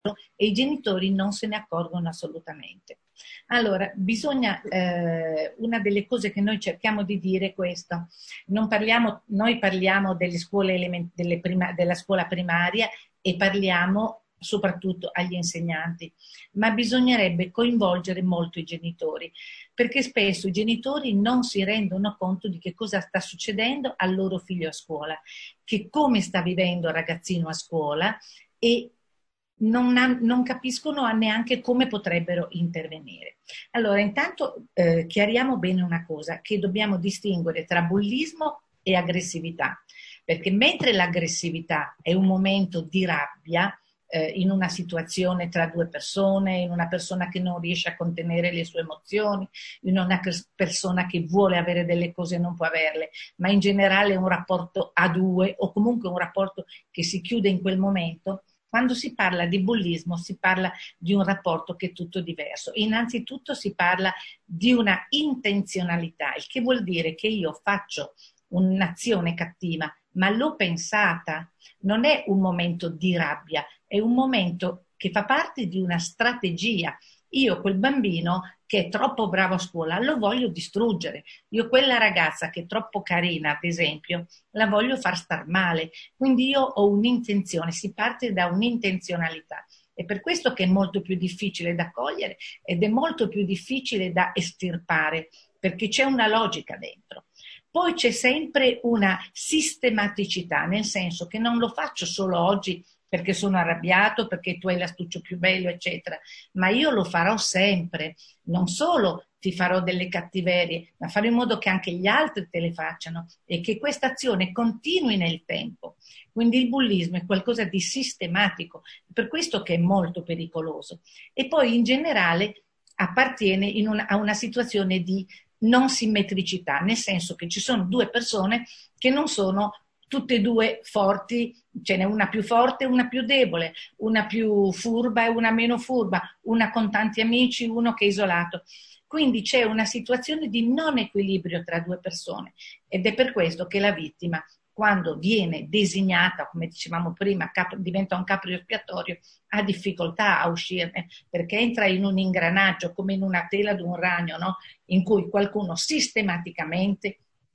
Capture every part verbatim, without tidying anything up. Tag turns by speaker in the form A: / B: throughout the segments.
A: e i genitori non se ne accorgono assolutamente. Allora, bisogna, eh, una delle cose che noi cerchiamo di dire è questo: non parliamo, noi parliamo delle scuole element- delle prima, della scuola primaria e parliamo soprattutto agli insegnanti, ma bisognerebbe coinvolgere molto i genitori, perché spesso i genitori non si rendono conto di che cosa sta succedendo al loro figlio a scuola, che come sta vivendo il ragazzino a scuola, e non, ha, non capiscono neanche come potrebbero intervenire. Allora, intanto eh, chiariamo bene una cosa, che dobbiamo distinguere tra bullismo e aggressività, perché mentre l'aggressività è un momento di rabbia, eh, in una situazione tra due persone, in una persona che non riesce a contenere le sue emozioni, in una persona che vuole avere delle cose e non può averle, ma in generale è un rapporto a due o comunque un rapporto che si chiude in quel momento. Quando si parla di bullismo si parla di un rapporto che è tutto diverso. Innanzitutto si parla di una intenzionalità, il che vuol dire che io faccio un'azione cattiva, ma l'ho pensata, non è un momento di rabbia, è un momento che fa parte di una strategia. Io quel bambino che è troppo bravo a scuola lo voglio distruggere. Io quella ragazza che è troppo carina, ad esempio, la voglio far star male. Quindi io ho un'intenzione, si parte da un'intenzionalità. È per questo che è molto più difficile da cogliere ed è molto più difficile da estirpare, perché c'è una logica dentro. Poi c'è sempre una sistematicità, nel senso che non lo faccio solo oggi perché sono arrabbiato, perché tu hai l'astuccio più bello, eccetera, ma io lo farò sempre. Non solo ti farò delle cattiverie, ma farò in modo che anche gli altri te le facciano e che questa azione continui nel tempo. Quindi il bullismo è qualcosa di sistematico, per questo che è molto pericoloso. E poi in generale appartiene in una, a una situazione di non simmetricità, nel senso che ci sono due persone che non sono tutte e due forti, ce n'è una più forte e una più debole, una più furba e una meno furba, una con tanti amici, uno che è isolato. Quindi c'è una situazione di non equilibrio tra due persone ed è per questo che la vittima, quando viene designata, come dicevamo prima, cap- diventa un capro espiatorio, ha difficoltà a uscirne, perché entra in un ingranaggio come in una tela di un ragno, no? In cui qualcuno sistematicamente,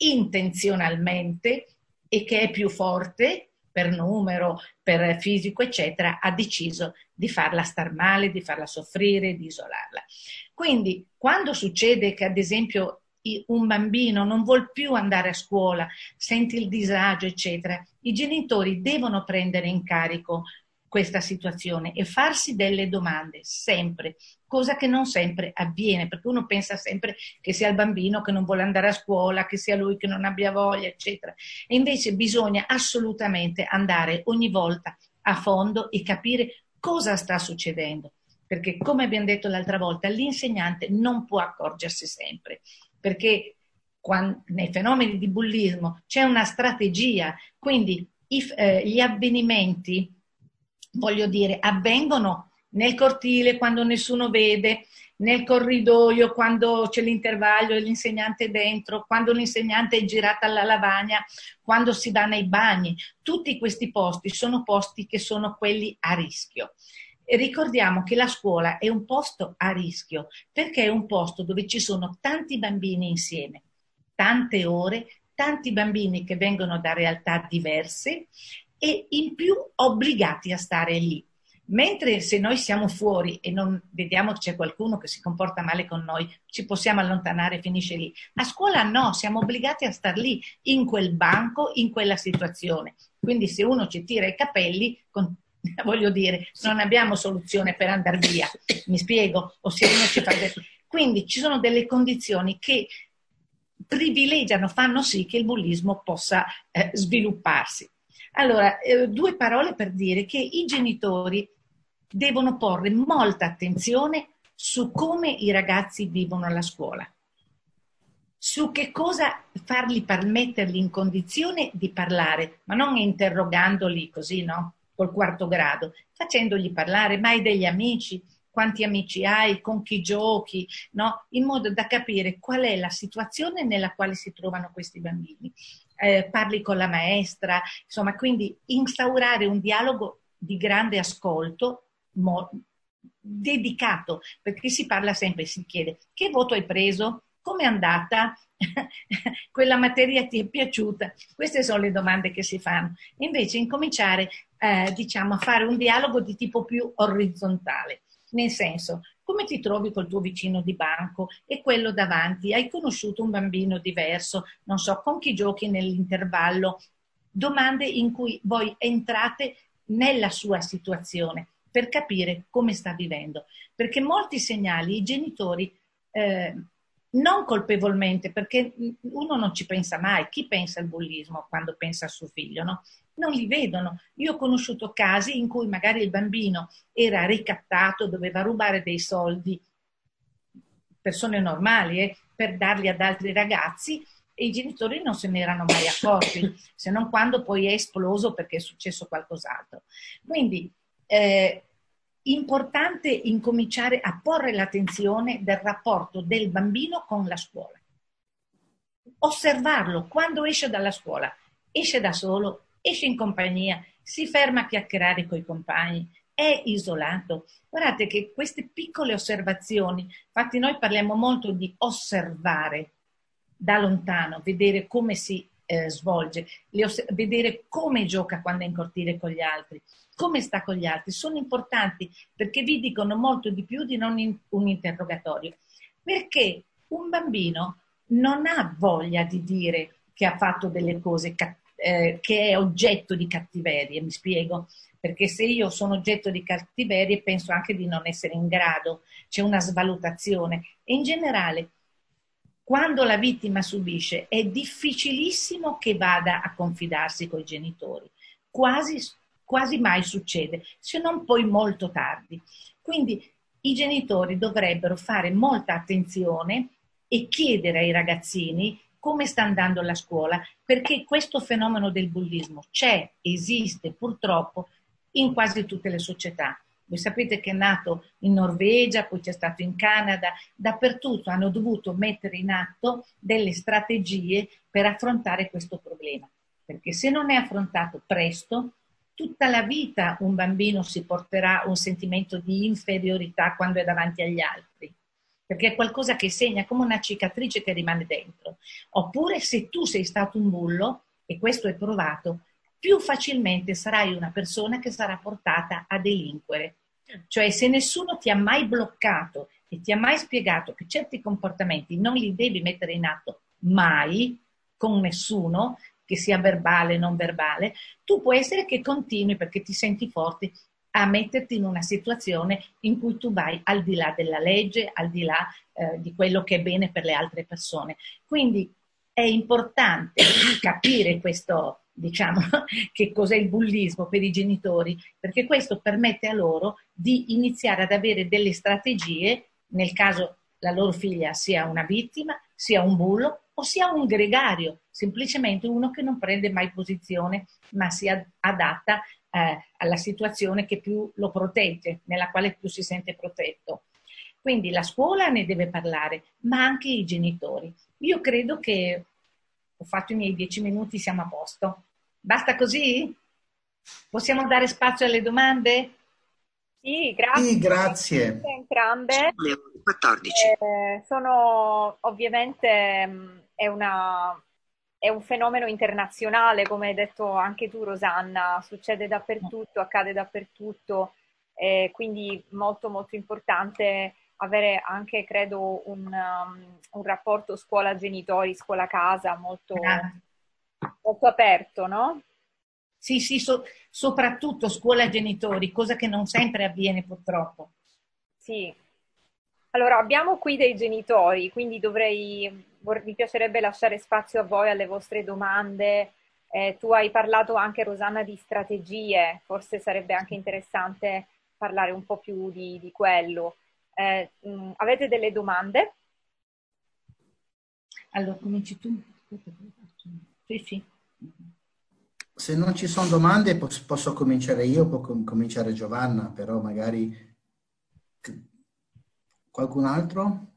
A: intenzionalmente, e che è più forte per numero, per fisico, eccetera, ha deciso di farla star male, di farla soffrire, di isolarla. Quindi, quando succede che, ad esempio, un bambino non vuol più andare a scuola, sente il disagio, eccetera, i genitori devono prendere in carico questa situazione e farsi delle domande sempre, cosa che non sempre avviene, perché uno pensa sempre che sia il bambino che non vuole andare a scuola, che sia lui che non abbia voglia, eccetera. E invece bisogna assolutamente andare ogni volta a fondo e capire cosa sta succedendo, perché come abbiamo detto l'altra volta, l'insegnante non può accorgersi sempre, perché quando, nei fenomeni di bullismo c'è una strategia, quindi i, eh, gli avvenimenti, voglio dire, avvengono nel cortile quando nessuno vede, nel corridoio quando c'è l'intervallo e l'insegnante è dentro, quando l'insegnante è girata alla lavagna, quando si va nei bagni. Tutti questi posti sono posti che sono quelli a rischio. E ricordiamo che la scuola è un posto a rischio perché è un posto dove ci sono tanti bambini insieme, tante ore, tanti bambini che vengono da realtà diverse e in più obbligati a stare lì. Mentre se noi siamo fuori e non vediamo che c'è qualcuno che si comporta male con noi, ci possiamo allontanare e finisce lì. A scuola no, siamo obbligati a star lì, in quel banco, in quella situazione. Quindi se uno ci tira i capelli, con, voglio dire, non abbiamo soluzione per andare via. Mi spiego? O se uno ci fa del... Quindi ci sono delle condizioni che privilegiano, fanno sì che il bullismo possa eh, svilupparsi. Allora, eh, due parole per dire che i genitori devono porre molta attenzione su come i ragazzi vivono la scuola, su che cosa farli per metterli in condizione di parlare, ma non interrogandoli così, no? Col quarto grado, facendogli parlare, ma hai degli amici? Quanti amici hai? Con chi giochi? No? In modo da capire qual è la situazione nella quale si trovano questi bambini. Eh, parli con la maestra, insomma, quindi instaurare un dialogo di grande ascolto mo- dedicato, perché si parla sempre, si chiede che voto hai preso, come è andata, quella materia ti è piaciuta, queste sono le domande che si fanno. Invece incominciare eh, diciamo a fare un dialogo di tipo più orizzontale, nel senso, come ti trovi col tuo vicino di banco e quello davanti? Hai conosciuto un bambino diverso? Non so, con chi giochi nell'intervallo? Domande in cui voi entrate nella sua situazione per capire come sta vivendo. Perché molti segnali i genitori, eh, non colpevolmente, perché uno non ci pensa mai, chi pensa al bullismo quando pensa al suo figlio, no? Non li vedono. Io ho conosciuto casi in cui magari il bambino era ricattato, doveva rubare dei soldi, persone normali, eh, per darli ad altri ragazzi, e i genitori non se ne erano mai accorti, se non quando poi è esploso perché è successo qualcos'altro. Quindi eh, importante incominciare a porre l'attenzione del rapporto del bambino con la scuola. Osservarlo quando esce dalla scuola, esce da solo, esce in compagnia, si ferma a chiacchierare con i compagni, è isolato. Guardate che queste piccole osservazioni, infatti noi parliamo molto di osservare da lontano, vedere come si eh, svolge, vedere come gioca quando è in cortile con gli altri, come sta con gli altri, sono importanti perché vi dicono molto di più di non in, un interrogatorio. Perché un bambino non ha voglia di dire che ha fatto delle cose, eh, che è oggetto di cattiveria, mi spiego? Perché se io sono oggetto di cattiveria penso anche di non essere in grado, c'è una svalutazione. E in generale, quando la vittima subisce, è difficilissimo che vada a confidarsi con i genitori. Quasi, quasi mai succede, se non poi molto tardi. Quindi i genitori dovrebbero fare molta attenzione e chiedere ai ragazzini come sta andando la scuola, perché questo fenomeno del bullismo c'è, esiste purtroppo in quasi tutte le società. Voi sapete che è nato in Norvegia, poi c'è stato in Canada, dappertutto hanno dovuto mettere in atto delle strategie per affrontare questo problema, perché se non è affrontato presto, tutta la vita un bambino si porterà un sentimento di inferiorità quando è davanti agli altri, perché è qualcosa che segna come una cicatrice che rimane dentro. Oppure se tu sei stato un bullo, e questo è provato, più facilmente sarai una persona che sarà portata a delinquere. Cioè se nessuno ti ha mai bloccato e ti ha mai spiegato che certi comportamenti non li devi mettere in atto mai, con nessuno, che sia verbale o non verbale, tu può essere che continui perché ti senti forte a metterti in una situazione in cui tu vai al di là della legge, al di là eh, di quello che è bene per le altre persone. Quindi è importante capire questo, diciamo, che cos'è il bullismo per i genitori, perché questo permette a loro di iniziare ad avere delle strategie, nel caso la loro figlia sia una vittima, sia un bullo o sia un gregario, semplicemente uno che non prende mai posizione, ma si adatta eh, alla situazione che più lo protegge, nella quale più si sente protetto. Quindi la scuola ne deve parlare, ma anche i genitori. Io credo che ho fatto i miei dieci minuti, siamo a posto. Basta così? Possiamo dare spazio alle domande?
B: Sì, grazie.
C: Sì, grazie.
B: Entrambe. quattordici. Eh, sono ovviamente mh, è una, è un fenomeno internazionale, come hai detto anche tu, Rosanna, succede dappertutto, accade dappertutto, eh, quindi molto molto importante avere anche, credo, un, um, un rapporto scuola-genitori, scuola-casa molto, molto aperto, no?
A: Sì, sì, so, soprattutto scuola-genitori, cosa che non sempre avviene purtroppo.
B: Sì. Allora, abbiamo qui dei genitori, quindi dovrei, mi piacerebbe lasciare spazio a voi, alle vostre domande. Eh, tu hai parlato anche, Rosanna, di strategie, forse sarebbe anche interessante parlare un po' più di, di quello. Eh, mh, avete delle domande?
A: Allora, cominci tu. Sì, sì.
C: Se non ci sono domande posso, posso cominciare io, può com- cominciare Giovanna, però magari qualcun altro?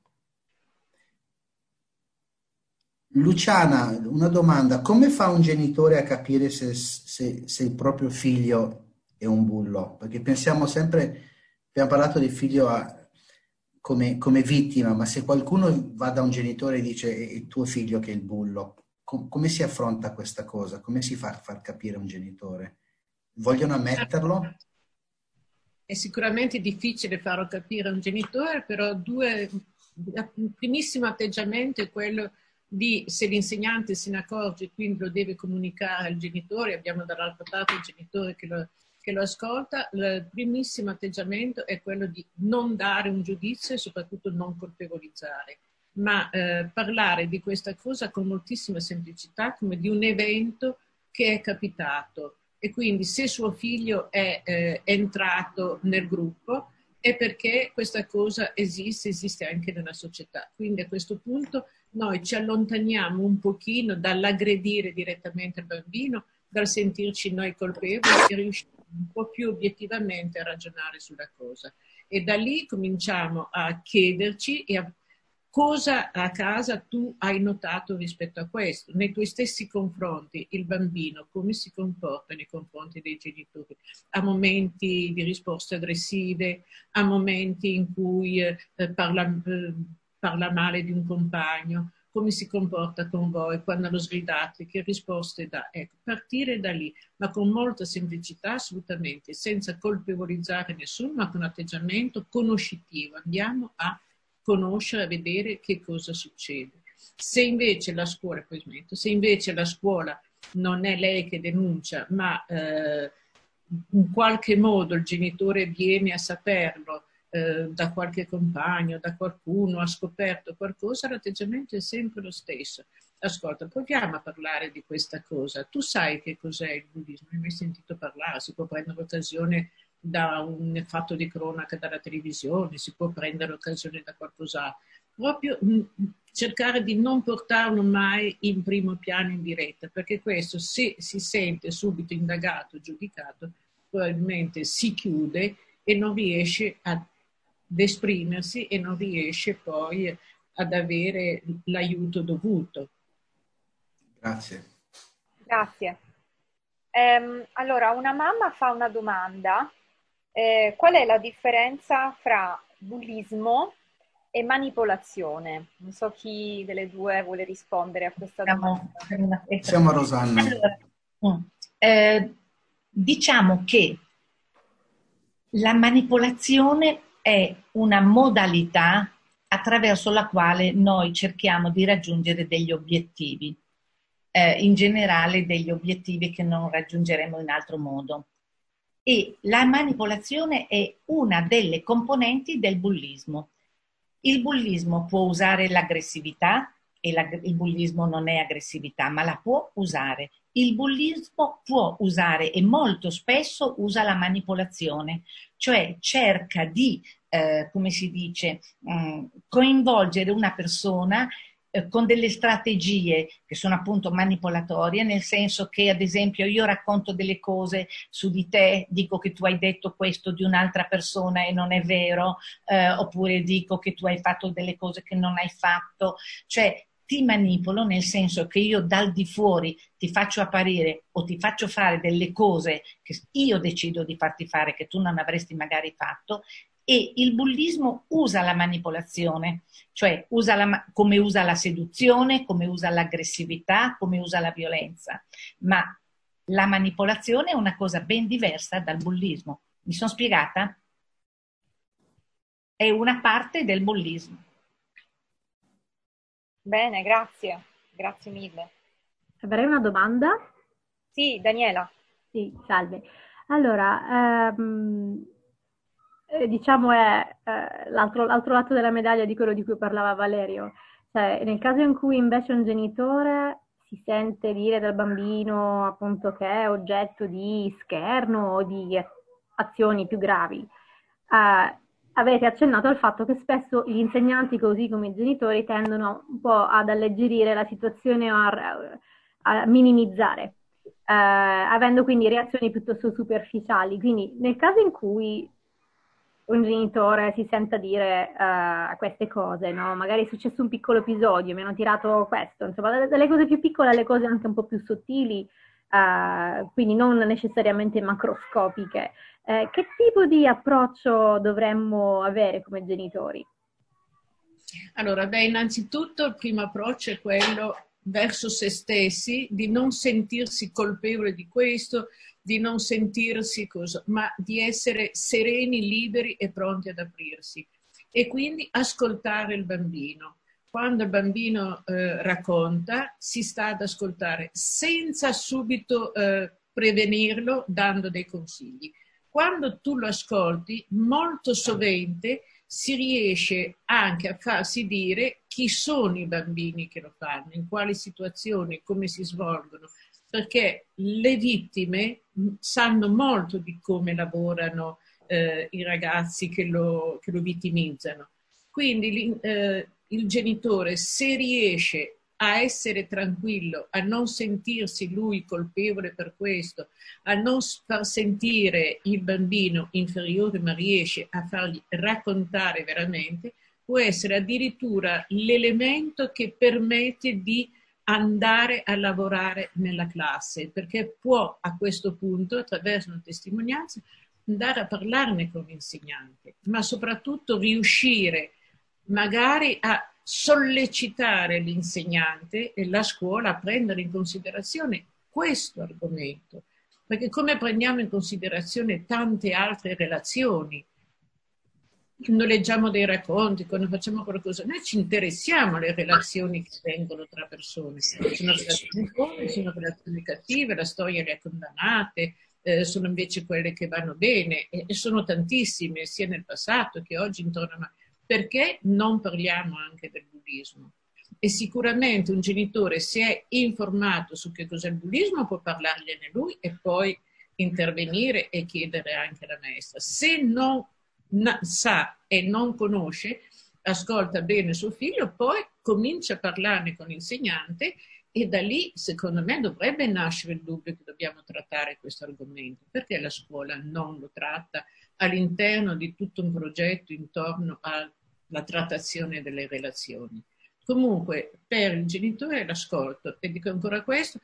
C: Luciana, una domanda. Come fa un genitore a capire se, se, se il proprio figlio è un bullo? Perché pensiamo sempre abbiamo parlato del figlio a, come, come vittima, ma se qualcuno va da un genitore e dice è il tuo figlio che è il bullo, com- come si affronta questa cosa? Come si fa a far capire a un genitore? Vogliono ammetterlo?
D: È sicuramente difficile farlo capire a un genitore, però due, il primissimo atteggiamento è quello di, se l'insegnante se ne accorge, quindi lo deve comunicare al genitore, abbiamo dall'altra parte il genitore che lo, che lo ascolta, il primissimo atteggiamento è quello di non dare un giudizio e soprattutto non colpevolizzare, ma eh, parlare di questa cosa con moltissima semplicità, come di un evento che è capitato. E quindi se suo figlio è eh, entrato nel gruppo è perché questa cosa esiste, esiste anche nella società. Quindi a questo punto noi ci allontaniamo un pochino dall'aggredire direttamente il bambino, dal sentirci noi colpevoli e riusciamo un po' più obiettivamente a ragionare sulla cosa. E da lì cominciamo a chiederci e a cosa a casa tu hai notato rispetto a questo? Nei tuoi stessi confronti, il bambino come si comporta nei confronti dei genitori? A momenti di risposte aggressive, a momenti in cui eh, parla, eh, parla male di un compagno, come si comporta con voi quando lo sgridate, che risposte dà? Ecco, partire da lì, ma con molta semplicità assolutamente, senza colpevolizzare nessuno, ma con un atteggiamento conoscitivo. Andiamo a conoscere, a vedere che cosa succede. Se invece la scuola, poi smetto, se invece la scuola non è lei che denuncia, ma eh, in qualche modo il genitore viene a saperlo eh, da qualche compagno, da qualcuno, ha scoperto qualcosa, l'atteggiamento è sempre lo stesso. Ascolta, proviamo a parlare di questa cosa. Tu sai che cos'è il bullismo? Non hai mai sentito parlare? Si può prendere occasione da un fatto di cronaca dalla televisione, si può prendere occasione da qualcos'altro. Proprio mh, cercare di non portarlo mai in primo piano in diretta, perché questo, se si sente subito indagato, giudicato, probabilmente si chiude e non riesce ad esprimersi e non riesce poi ad avere l'aiuto dovuto.
C: Grazie.
B: Grazie. Ehm, allora, una mamma fa una domanda. Eh, qual è la differenza fra bullismo e manipolazione? Non so chi delle due vuole rispondere a questa
A: Siamo,
B: domanda.
C: Siamo a Rosanna.
A: Allora, eh, diciamo che la manipolazione è una modalità attraverso la quale noi cerchiamo di raggiungere degli obiettivi, eh, in generale degli obiettivi che non raggiungeremo in altro modo. E la manipolazione è una delle componenti del bullismo. Il bullismo può usare l'aggressività, e la, il bullismo non è aggressività, ma la può usare. Il bullismo può usare, e molto spesso usa la manipolazione, cioè cerca di, eh, come si dice, mh, coinvolgere una persona con delle strategie che sono appunto manipolatorie, nel senso che ad esempio io racconto delle cose su di te, dico che tu hai detto questo di un'altra persona e non è vero, eh, oppure dico che tu hai fatto delle cose che non hai fatto, cioè ti manipolo nel senso che io dal di fuori ti faccio apparire o ti faccio fare delle cose che io decido di farti fare che tu non avresti magari fatto. E il bullismo usa la manipolazione, cioè usa la, come usa la seduzione, come usa l'aggressività, come usa la violenza. Ma la manipolazione è una cosa ben diversa dal bullismo. Mi sono spiegata? È una parte del bullismo.
B: Bene, grazie. Grazie mille.
E: Avrei una domanda?
B: Sì, Daniela.
E: Sì, salve. Allora, ehm... Eh, diciamo è eh, l'altro, l'altro lato della medaglia di quello di cui parlava Valerio. Cioè, nel caso in cui invece un genitore si sente dire dal bambino appunto che è oggetto di scherno o di azioni più gravi, eh, avete accennato al fatto che spesso gli insegnanti, così come i genitori, tendono un po' ad alleggerire la situazione o a, a minimizzare, eh, avendo quindi reazioni piuttosto superficiali. Quindi nel caso in cui un genitore si senta dire uh, queste cose, no? Magari è successo un piccolo episodio, mi hanno tirato questo, insomma, dalle cose più piccole alle cose anche un po' più sottili, uh, quindi non necessariamente macroscopiche. Eh, che tipo di approccio dovremmo avere come genitori?
D: Allora, beh, innanzitutto il primo approccio è quello verso se stessi, di non sentirsi colpevoli di questo, di non sentirsi cosa, ma di essere sereni, liberi e pronti ad aprirsi. E quindi ascoltare il bambino. Quando il bambino eh, racconta, si sta ad ascoltare senza subito eh, prevenirlo dando dei consigli. Quando tu lo ascolti, molto sovente si riesce anche a farsi dire chi sono i bambini che lo fanno, in quali situazioni, come si svolgono, perché le vittime sanno molto di come lavorano eh, i ragazzi che lo, che lo vittimizzano. Quindi eh, il genitore, se riesce a essere tranquillo, a non sentirsi lui colpevole per questo, a non far sentire il bambino inferiore, ma riesce a fargli raccontare veramente, può essere addirittura l'elemento che permette di andare a lavorare nella classe, perché può a questo punto, attraverso una testimonianza, andare a parlarne con l'insegnante, ma soprattutto riuscire magari a sollecitare l'insegnante e la scuola a prendere in considerazione questo argomento, perché come prendiamo in considerazione tante altre relazioni, quando leggiamo dei racconti, quando facciamo qualcosa, noi ci interessiamo alle relazioni che vengono tra persone, sono relazioni buone, sono relazioni cattive, la storia le ha condannate, eh, sono invece quelle che vanno bene, e, e sono tantissime sia nel passato che oggi intorno a noi. Perché non parliamo anche del bullismo? E sicuramente un genitore, se è informato su che cos'è il bullismo, può parlargliene lui e poi intervenire e chiedere anche alla maestra. Se non sa e non conosce, ascolta bene suo figlio, poi comincia a parlarne con l'insegnante e da lì, secondo me, dovrebbe nascere il dubbio che dobbiamo trattare questo argomento. Perché la scuola non lo tratta all'interno di tutto un progetto intorno alla trattazione delle relazioni? Comunque, per il genitore l'ascolto, e dico ancora questo,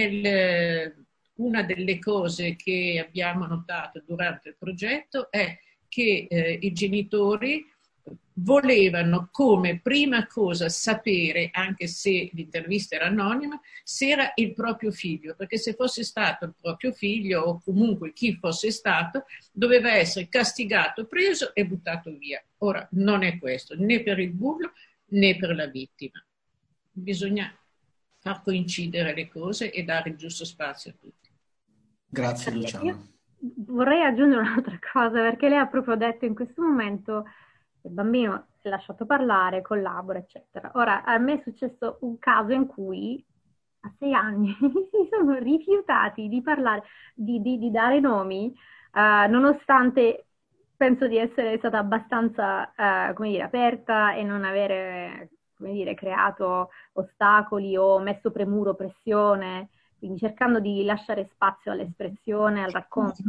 D: nel, una delle cose che abbiamo notato durante il progetto è che eh, i genitori volevano come prima cosa sapere, anche se l'intervista era anonima, se era il proprio figlio, perché se fosse stato il proprio figlio o comunque chi fosse stato, doveva essere castigato, preso e buttato via. Ora non è questo, né per il bullo né per la vittima. Bisogna far coincidere le cose e dare il giusto spazio a tutti.
C: Grazie Luciana.
E: Vorrei aggiungere un'altra cosa, perché lei ha proprio detto in questo momento il bambino è lasciato parlare, collabora, eccetera. Ora, a me è successo un caso in cui a sei anni si sono rifiutati di parlare, di, di, di dare nomi, uh, nonostante penso di essere stata abbastanza, uh, come dire, aperta e non avere, come dire, creato ostacoli o messo premuro, pressione, quindi cercando di lasciare spazio all'espressione, al racconto.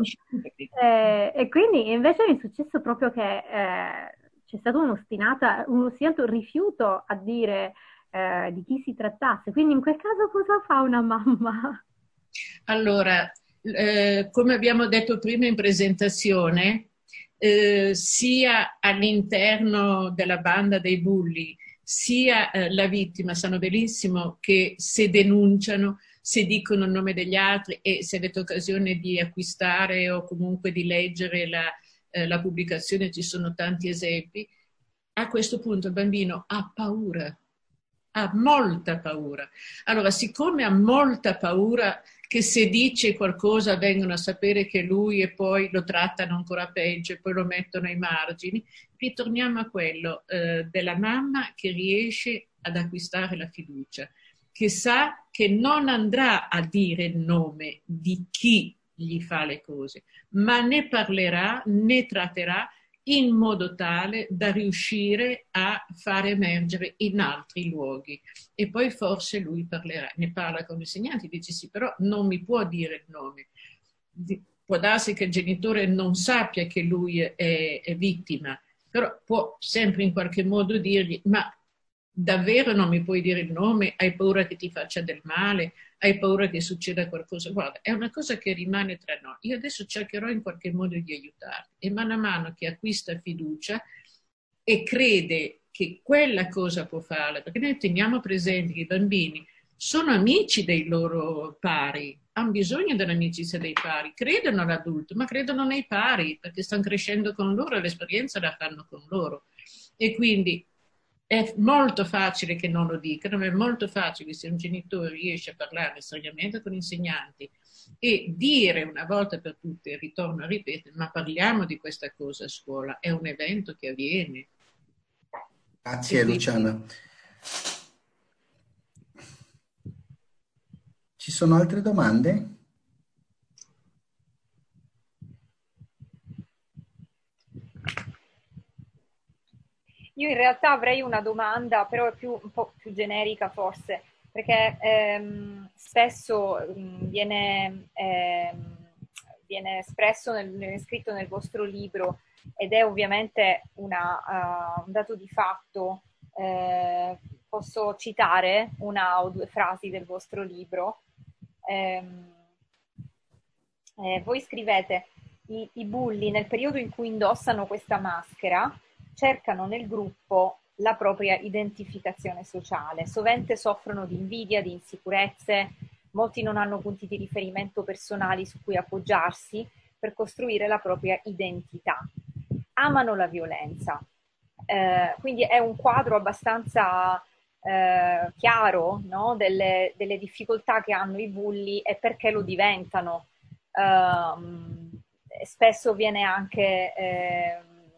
E: Eh, e quindi invece mi è successo proprio che eh, c'è stato uno ostinato, uno ostinato rifiuto a dire eh, di chi si trattasse. Quindi in quel caso cosa fa una mamma?
D: Allora, eh, come abbiamo detto prima in presentazione, eh, sia all'interno della banda dei bulli, sia eh, la vittima sanno benissimo che se denunciano, se dicono il nome degli altri e se avete occasione di acquistare o comunque di leggere la, eh, la pubblicazione, ci sono tanti esempi, a questo punto il bambino ha paura, ha molta paura. Allora, siccome ha molta paura che se dice qualcosa vengono a sapere che lui e poi lo trattano ancora peggio e poi lo mettono ai margini, ritorniamo a quello eh, della mamma che riesce ad acquistare la fiducia, che sa che non andrà a dire il nome di chi gli fa le cose, ma ne parlerà, ne tratterà in modo tale da riuscire a far emergere in altri luoghi. E poi forse lui parlerà, ne parla con gli insegnanti, dice sì, però non mi può dire il nome. Può darsi che il genitore non sappia che lui è, è vittima, però può sempre in qualche modo dirgli, ma davvero non mi puoi dire il nome? Hai paura che ti faccia del male? hai paura che succeda qualcosa. Guarda, è una cosa che rimane tra noi. Io adesso cercherò in qualche modo di aiutarti e mano a mano che acquista fiducia e crede che quella cosa può farla, perché noi teniamo presente che i bambini sono amici dei loro pari, hanno bisogno dell'amicizia dei pari, credono all'adulto, ma credono nei pari, perché stanno crescendo con loro e l'esperienza la fanno con loro. E quindi è molto facile che non lo dicano, ma è molto facile se un genitore riesce a parlare seriamente con insegnanti e dire una volta per tutte, ritorno a ripetere, ma parliamo di questa cosa a scuola, è un evento che avviene.
C: Grazie
D: quindi...
C: Luciana. Ci sono altre domande?
B: Io in realtà avrei una domanda, però è più, un po' più generica forse, perché ehm, spesso mh, viene, ehm, viene espresso, nel, viene scritto nel vostro libro, ed è ovviamente una, uh, un dato di fatto. Eh, posso citare una o due frasi del vostro libro. Eh, eh, voi scrivete: I, i bulli nel periodo in cui indossano questa maschera cercano nel gruppo la propria identificazione sociale, sovente soffrono di invidia, di insicurezze, molti non hanno punti di riferimento personali su cui appoggiarsi per costruire la propria identità, amano la violenza. Eh, quindi è un quadro abbastanza eh, chiaro, no? delle, delle difficoltà che hanno i bulli e perché lo diventano. Eh, spesso viene anche eh,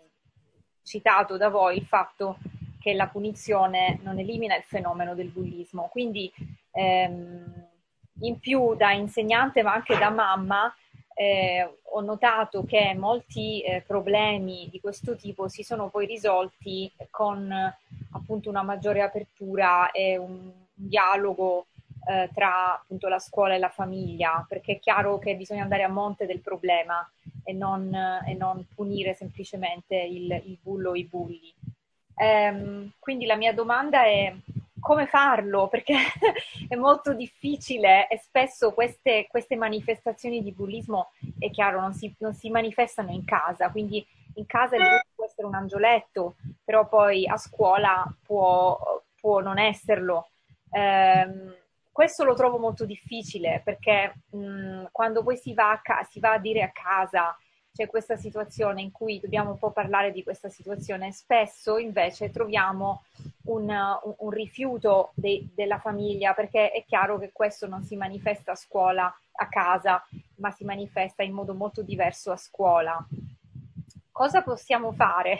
B: citato da voi il fatto che la punizione non elimina il fenomeno del bullismo, quindi ehm, in più da insegnante ma anche da mamma eh, ho notato che molti eh, problemi di questo tipo si sono poi risolti con appunto una maggiore apertura e un, un dialogo eh, tra appunto la scuola e la famiglia, perché è chiaro che bisogna andare a monte del problema e non, e non punire semplicemente il, il bullo o i bulli. Ehm, quindi la mia domanda è: come farlo? Perché è molto difficile e spesso queste, queste manifestazioni di bullismo, è chiaro, non si, non si manifestano in casa, quindi in casa il bullo può essere un angioletto, però poi a scuola può, può non esserlo. Ehm, questo lo trovo molto difficile perché mh, quando poi si va, a ca- si va a dire a casa c'è questa situazione in cui dobbiamo un po' parlare di questa situazione, spesso invece troviamo un, un, un rifiuto de, della famiglia, perché è chiaro che questo non si manifesta a scuola, a casa, ma si manifesta in modo molto diverso a scuola. Cosa possiamo fare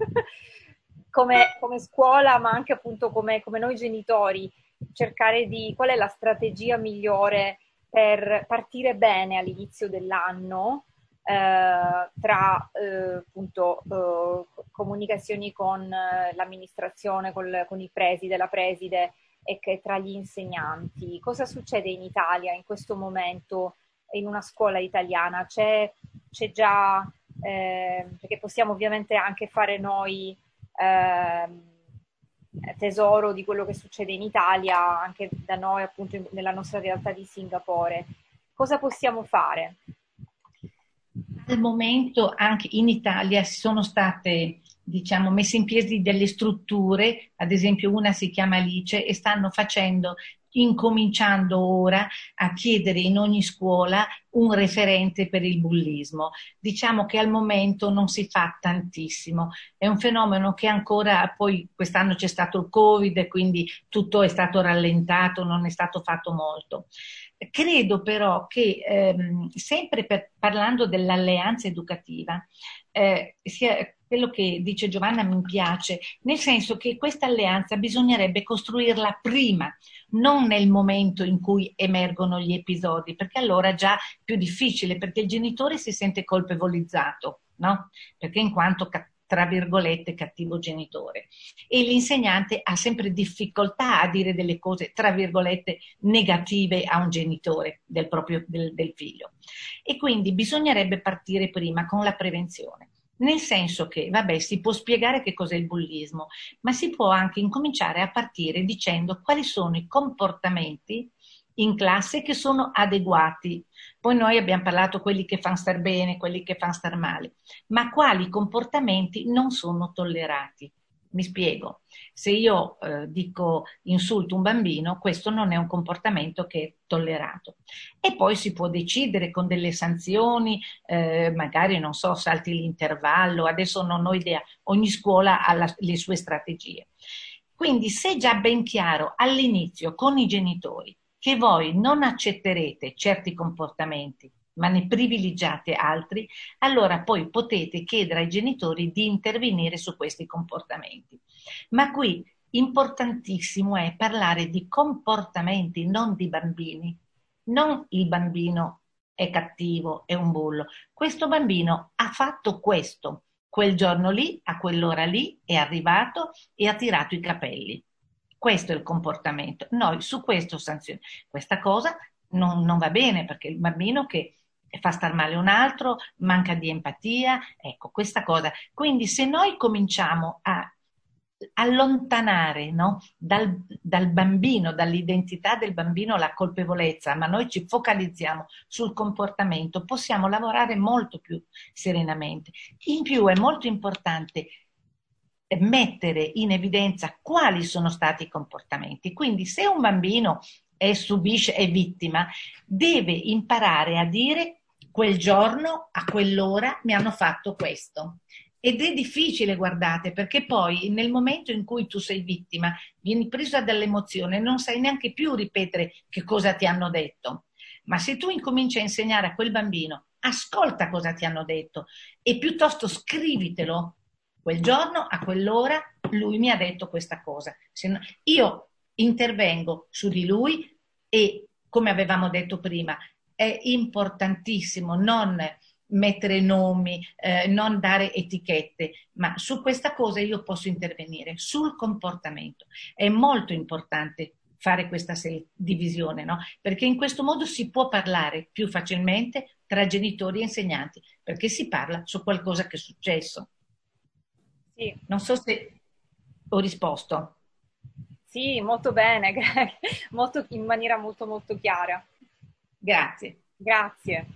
B: come, come scuola, ma anche appunto come, come noi genitori? Cercare di, qual è la strategia migliore per partire bene all'inizio dell'anno? Eh, tra eh, appunto eh, comunicazioni con eh, l'amministrazione, col, con il preside, la preside e che tra gli insegnanti. Cosa succede in Italia in questo momento in una scuola italiana? C'è, c'è già, eh, perché possiamo ovviamente anche fare noi eh, tesoro di quello che succede in Italia, anche da noi appunto in, nella nostra realtà di Singapore. Cosa possiamo fare?
A: Al momento anche in Italia sono state, diciamo, messe in piedi delle strutture, ad esempio una si chiama Alice, e stanno facendo, incominciando ora a chiedere in ogni scuola un referente per il bullismo. Diciamo che al momento non si fa tantissimo, è un fenomeno che ancora, poi quest'anno c'è stato il Covid e quindi tutto è stato rallentato, non è stato fatto molto. Credo però che, ehm, sempre per, parlando dell'alleanza educativa, eh, sia, quello che dice Giovanna mi piace, nel senso che questa alleanza bisognerebbe costruirla prima, non nel momento in cui emergono gli episodi, perché allora già è più difficile, perché il genitore si sente colpevolizzato, no? Perché in quanto tra virgolette cattivo genitore, e l'insegnante ha sempre difficoltà a dire delle cose tra virgolette negative a un genitore del proprio del, del figlio, e quindi bisognerebbe partire prima con la prevenzione, nel senso che vabbè, si può spiegare che cos'è il bullismo, ma si può anche incominciare a partire dicendo quali sono i comportamenti in classe che sono adeguati. Poi noi abbiamo parlato quelli che fanno star bene, quelli che fanno star male, ma quali comportamenti non sono tollerati. Mi spiego, se io eh, dico insulto un bambino, questo non è un comportamento che è tollerato. E poi si può decidere con delle sanzioni, eh, magari non so, salti l'intervallo, adesso non ho idea, ogni scuola ha la, le sue strategie. Quindi se è già ben chiaro all'inizio con i genitori che voi non accetterete certi comportamenti, ma ne privilegiate altri, allora poi potete chiedere ai genitori di intervenire su questi comportamenti. Ma qui importantissimo è parlare di comportamenti, non di bambini. Non il bambino è cattivo, è un bullo. Questo bambino ha fatto questo. Quel giorno lì, a quell'ora lì, è arrivato e ha tirato i capelli. Questo è il comportamento. Noi su questo sanzioniamo. Questa cosa non, non va bene, perché il bambino che fa star male un altro, manca di empatia, ecco, questa cosa. Quindi se noi cominciamo a allontanare, no, dal, dal bambino, dall'identità del bambino la colpevolezza, ma noi ci focalizziamo sul comportamento, possiamo lavorare molto più serenamente. In più è molto importante mettere in evidenza quali sono stati i comportamenti. Quindi se un bambino è, subisce, è vittima, deve imparare a dire quel giorno, a quell'ora mi hanno fatto questo. Ed è difficile, guardate, perché poi nel momento in cui tu sei vittima, vieni presa dall'emozione, non sai neanche più ripetere che cosa ti hanno detto. Ma se tu incominci a insegnare a quel bambino, ascolta cosa ti hanno detto e piuttosto scrivitelo, quel giorno, a quell'ora, lui mi ha detto questa cosa. Se no, io intervengo su di lui e, come avevamo detto prima, è importantissimo non mettere nomi, eh, non dare etichette, ma su questa cosa io posso intervenire, sul comportamento. È molto importante fare questa divisione, no? Perché in questo modo si può parlare più facilmente tra genitori e insegnanti, perché si parla su qualcosa che è successo.
B: Sì.
A: Non so se ho risposto.
B: Sì, molto bene, molto, in maniera molto molto chiara.
A: Grazie.
B: Grazie.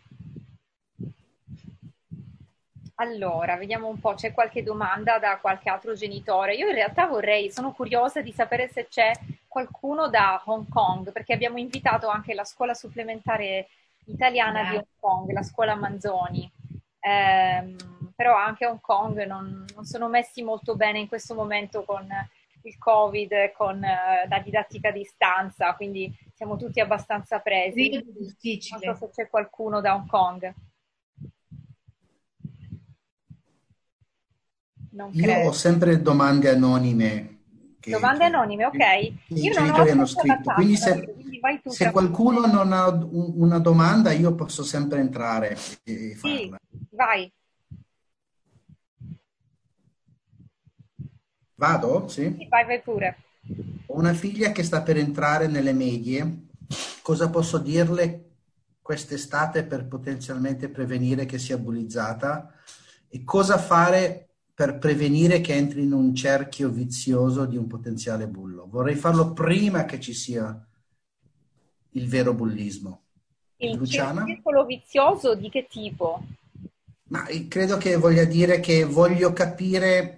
B: Allora, vediamo un po', c'è qualche domanda da qualche altro genitore? Io in realtà vorrei, sono curiosa di sapere se c'è qualcuno da Hong Kong, perché abbiamo invitato anche la scuola supplementare italiana yeah. di Hong Kong, la scuola Manzoni. Eh, però anche a Hong Kong non, non sono messi molto bene in questo momento con il Covid e con eh, la didattica a distanza, quindi siamo tutti abbastanza presi.
A: Sì, difficile.
B: Non so se c'è qualcuno da Hong Kong. Non
C: Io
B: credo.
C: ho sempre domande anonime. Che,
B: domande
C: che,
B: anonime, ok.
C: Che
B: io
C: i
B: non
C: genitori
B: ho
C: hanno scritto. Quindi se,
B: quindi vai tu,
C: se qualcuno non ha una domanda, io posso sempre entrare e farla.
B: Sì, vai.
C: Vado? Sì?
B: Sì, vai, vai pure.
C: Ho una figlia che sta per entrare nelle medie. Cosa posso dirle quest'estate per potenzialmente prevenire che sia bullizzata? E cosa fare per prevenire che entri in un cerchio vizioso di un potenziale bullo? Vorrei farlo prima che ci sia il vero bullismo.
B: Il
C: Luciana?
B: circolo vizioso di che tipo?
C: Ma credo che voglia dire che voglio capire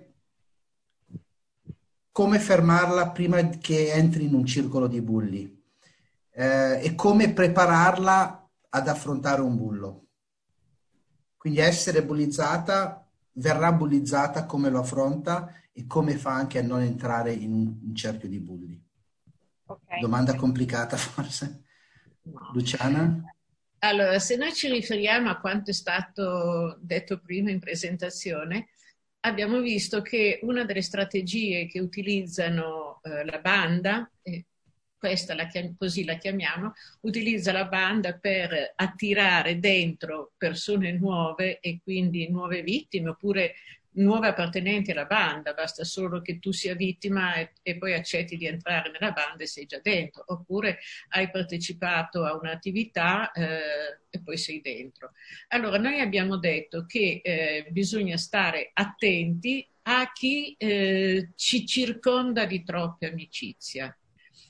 C: come fermarla prima che entri in un circolo di bulli eh, e come prepararla ad affrontare un bullo. Quindi essere bullizzata, verrà bullizzata, come lo affronta e come fa anche a non entrare in un, un cerchio di bulli. Okay. Domanda complicata forse. No. Luciana?
D: Allora, se noi ci riferiamo a quanto è stato detto prima in presentazione, abbiamo visto che una delle strategie che utilizzano eh, la banda, eh, questa la chiam- così la chiamiamo, utilizza la banda per attirare dentro persone nuove e quindi nuove vittime oppure nuove appartenenti alla banda, basta solo che tu sia vittima e, e poi accetti di entrare nella banda e sei già dentro, oppure hai partecipato a un'attività eh, e poi sei dentro. Allora noi abbiamo detto che eh, bisogna stare attenti a chi eh, ci circonda di troppa amicizia.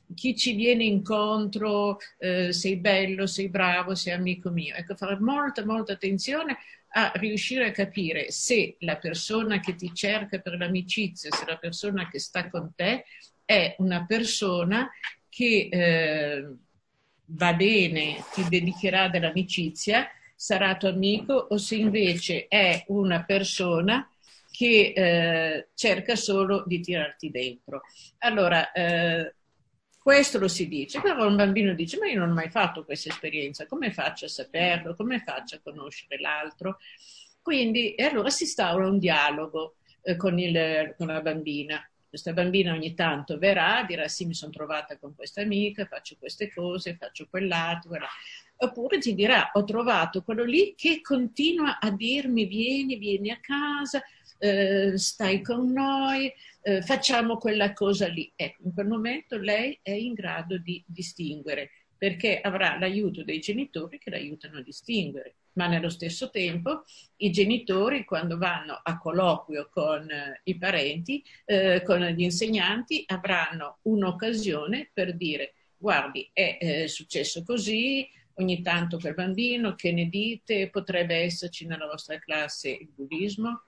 D: chi ci viene incontro, eh, sei bello, sei bravo, sei amico mio. Ecco, fare molta, molta attenzione a riuscire a capire se la persona che ti cerca per l'amicizia, se la persona che sta con te è una persona che eh, va bene, ti dedicherà dell'amicizia, sarà tuo amico, o se invece è una persona che eh, cerca solo di tirarti dentro. Allora, eh, questo lo si dice, però un bambino dice: ma io non ho mai fatto questa esperienza, come faccio a saperlo, come faccio a conoscere l'altro? Quindi, e allora si instaura un dialogo eh, con, il, con la bambina. Questa bambina ogni tanto verrà, dirà: sì, mi sono trovata con questa amica, faccio queste cose, faccio quell'altro, quella. Oppure ti dirà: ho trovato quello lì che continua a dirmi: vieni, vieni a casa, eh, stai con noi, eh, facciamo quella cosa lì. Ecco, in quel momento lei è in grado di distinguere, perché avrà l'aiuto dei genitori che l'aiutano a distinguere. Ma nello stesso tempo i genitori, quando vanno a colloquio con eh, i parenti, eh, con gli insegnanti, avranno un'occasione per dire: guardi, è eh, successo così, ogni tanto quel bambino, che ne dite? Potrebbe esserci nella vostra classe il bullismo?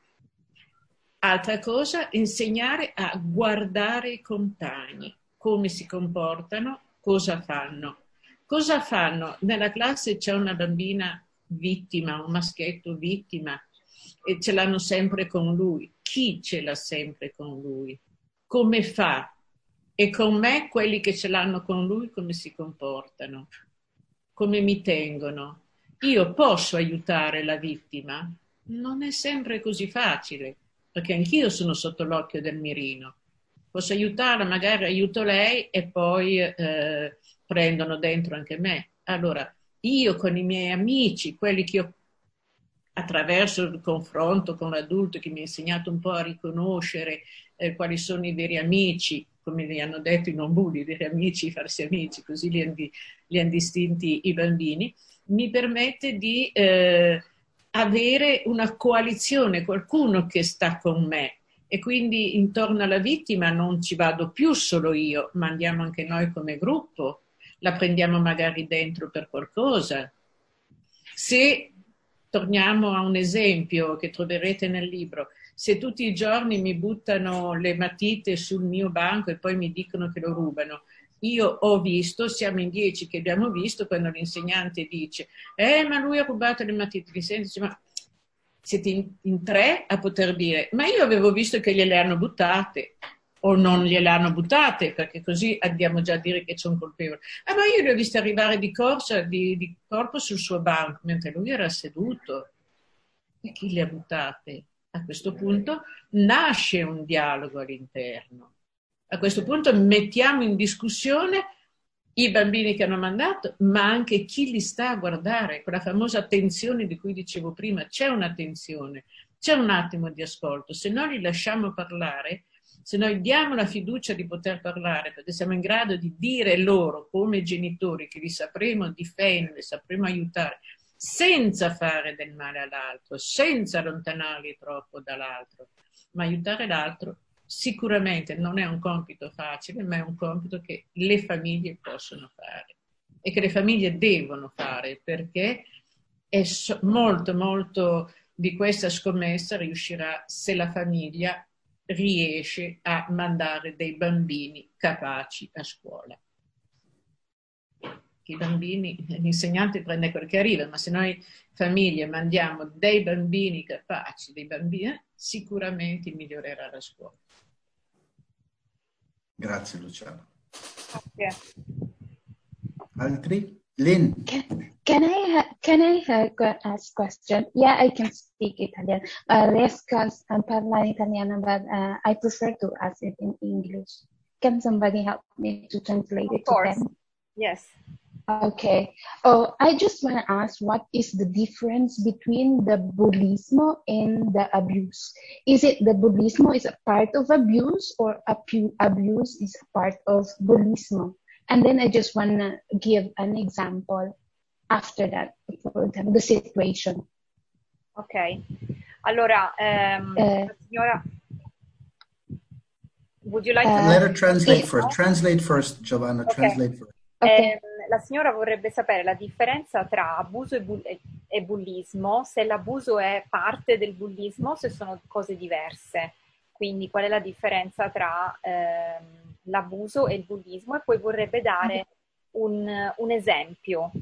D: Altra cosa, insegnare a guardare i compagni, come si comportano, cosa fanno. Cosa fanno? Nella classe c'è una bambina vittima, un maschietto vittima, e ce l'hanno sempre con lui. Chi ce l'ha sempre con lui? Come fa? E con me, quelli che ce l'hanno con lui, come si comportano? Come mi tengono? Io posso aiutare la vittima? Non è sempre così facile, perché anch'io sono sotto l'occhio del mirino. Posso aiutarla, magari aiuto lei e poi eh, prendono dentro anche me. Allora, io con i miei amici, quelli che ho attraverso il confronto con l'adulto che mi ha insegnato un po' a riconoscere eh, quali sono i veri amici, come li hanno detto i non bulli, i veri amici, farsi amici, così li hanno, li hanno distinti i bambini, mi permette di eh, avere una coalizione, qualcuno che sta con me. E quindi intorno alla vittima non ci vado più solo io, ma andiamo anche noi come gruppo, la prendiamo magari dentro per qualcosa. Se torniamo a un esempio che troverete nel libro, se tutti i giorni mi buttano le matite sul mio banco e poi mi dicono che lo rubano, io ho visto, siamo in dieci che abbiamo visto, quando l'insegnante dice: eh, ma lui ha rubato le matite, dice: ma siete in, in tre a poter dire: ma io avevo visto che gliele hanno buttate, o non gliele hanno buttate, perché così andiamo già a dire che c'è un colpevole. Ah, ma io li ho visti arrivare di corsa, di, di corpo sul suo banco, mentre lui era seduto. E chi le ha buttate? A questo punto nasce un dialogo all'interno. A questo punto mettiamo in discussione i bambini che hanno mandato, ma anche chi li sta a guardare, quella famosa attenzione di cui dicevo prima. C'è un'attenzione, c'è un attimo di ascolto. Se noi li lasciamo parlare, se noi diamo la fiducia di poter parlare, perché siamo in grado di dire loro come genitori che li sapremo difendere, sapremo aiutare, senza fare del male all'altro, senza allontanarli troppo dall'altro, ma aiutare l'altro sicuramente non è un compito facile, ma è un compito che le famiglie possono fare e che le famiglie devono fare, perché è so- molto molto di questa scommessa riuscirà se la famiglia riesce a mandare dei bambini capaci a scuola. I bambini, l'insegnante prende quel che arriva, ma se noi famiglie mandiamo dei bambini capaci, dei bambini, sicuramente migliorerà la scuola.
C: Grazie Luciano.
B: Grazie.
C: Altri? Lynn?
F: Can, can I ha- can I uh, ask question? Yeah, I can speak Italian. Uh, riesco a parlare italiano, but uh, I prefer to ask it in English. Can somebody help me to translate
B: Of
F: it to
B: course.
F: them?
B: Yes.
F: Okay. Oh, I just want to ask, what is the difference between the bullismo and the abuse? Is it the bullismo is a part of abuse, or abu- abuse is a part of bullismo? And then I just want to give an example after that for the, the situation.
B: Ok. Allora, ehm,
F: Eh.
B: la signora... Would you like
F: Uh,
B: to...
C: Let her translate
F: Sì.
C: first. Translate first, Giovanna.
B: Ok.
C: Translate first.
F: Okay.
B: Eh, la signora vorrebbe sapere la differenza tra abuso e, bu- e- e bullismo, se l'abuso è parte del bullismo, se sono cose diverse. Quindi qual è la differenza tra ehm, l'abuso e il bullismo, e poi vorrebbe dare un, un esempio.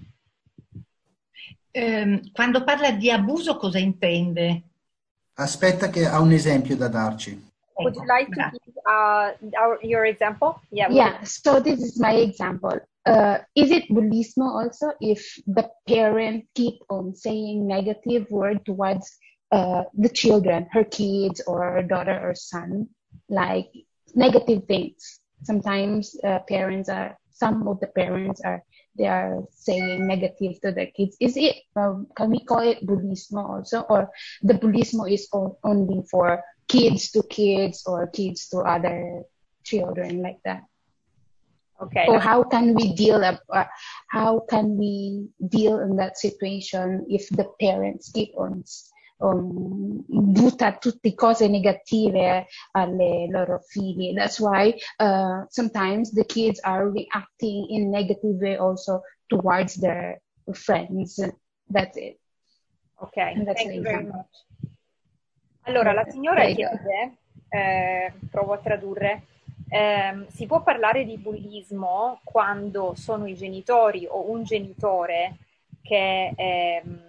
A: Ehm, quando parla di abuso cosa intende?
C: Aspetta che ha un esempio da darci.
B: Would you
A: Ecco,
B: like to
A: grazie.
B: give uh, our, your example? Yeah. we
F: Yeah, so this is my example. Uh, is it bullismo also if the parent keep on saying negative word towards uh, the children, her kids or her daughter or son, like negative things? Sometimes uh, parents are, some of the parents are, they are saying negative to their kids. Is it, um, can we call it bullismo also? Or the bullismo is o- only for kids to kids or kids to other children like that?
B: Okay.
F: Or how can we deal up, uh, how can we deal in that situation if the parents keep on um, butta tutte cose negative alle loro figli? That's why uh, sometimes the kids are reacting in negative way also towards their friends. That's it.
B: Ok,
F: that's
B: thank
F: the
B: you very
F: example.
B: much. Allora, la signora
F: There you go.
B: chiede, eh, provo a tradurre, ehm, si può parlare di bullismo quando sono i genitori o un genitore che, ehm,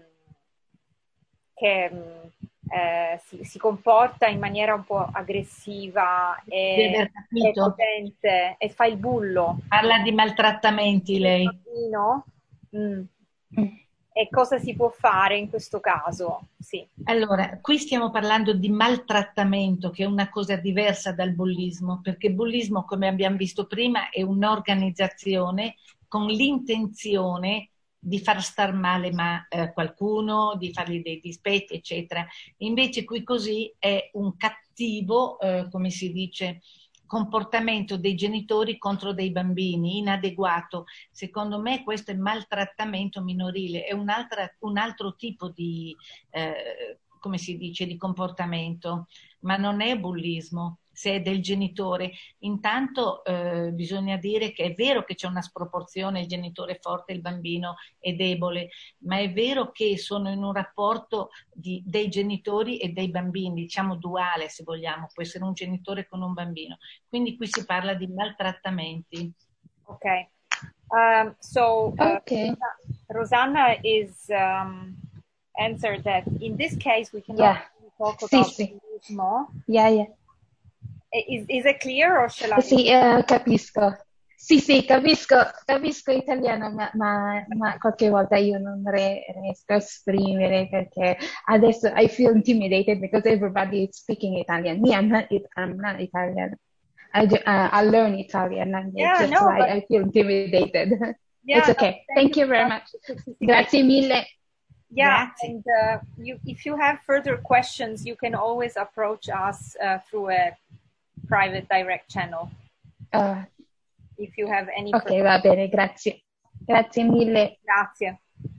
B: che eh, si, si comporta in maniera un po' aggressiva
A: Di
B: e
A: aver capito.
B: prepotente e fa il bullo?
A: Parla di maltrattamenti
B: Il
A: lei.
B: bambino? Mm.
F: Mm.
B: E cosa si può fare in questo caso? Sì.
A: Allora, qui stiamo parlando di maltrattamento, che è una cosa diversa dal bullismo, perché il bullismo, come abbiamo visto prima, è un'organizzazione con l'intenzione di far star male ma, eh, qualcuno, di fargli dei dispetti, eccetera. Invece qui così è un cattivo, eh, come si dice, comportamento dei genitori contro dei bambini, inadeguato. Secondo me questo è maltrattamento minorile, è un, un altro tipo di, eh, come si dice, di comportamento, ma non è bullismo se è del genitore. Intanto eh, bisogna dire che è vero che c'è una sproporzione, il genitore è forte, il bambino è debole, ma è vero che sono in un rapporto di, dei genitori e dei bambini, diciamo duale se vogliamo, può essere un genitore con un bambino. Quindi qui si parla di maltrattamenti.
B: Ok. Um, so uh,
F: Okay.
B: Rosanna is um, answered that in this case we cannot
F: Yeah.
B: really talk
F: Sì,
B: about
F: sì.
B: bullismo.
F: Yeah, yeah.
B: Is, is it clear or shall I?
F: Sì, eh, capisco. Sì, sì, capisco, capisco italiano, ma, ma, ma qualche volta io non re- riesco a esprimere perché adesso I feel intimidated because everybody is speaking Italian. Me, I'm not, it- I'm not Italian. I, do- uh, I learn Italian language,
B: Yeah,
F: that's
B: no,
F: why
B: but-
F: I feel intimidated.
B: Yeah,
F: It's
B: no,
F: okay. Thank you very much.
B: Grazie.
F: Grazie mille.
B: Yeah,
A: Grazie.
B: and uh, you, if you have further questions, you can always approach us uh, through a private direct channel.
F: Uh,
B: If you have any
F: ok,
B: further-
F: va bene, grazie. Grazie mille.
B: Grazie.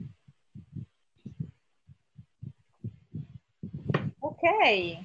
B: Ok.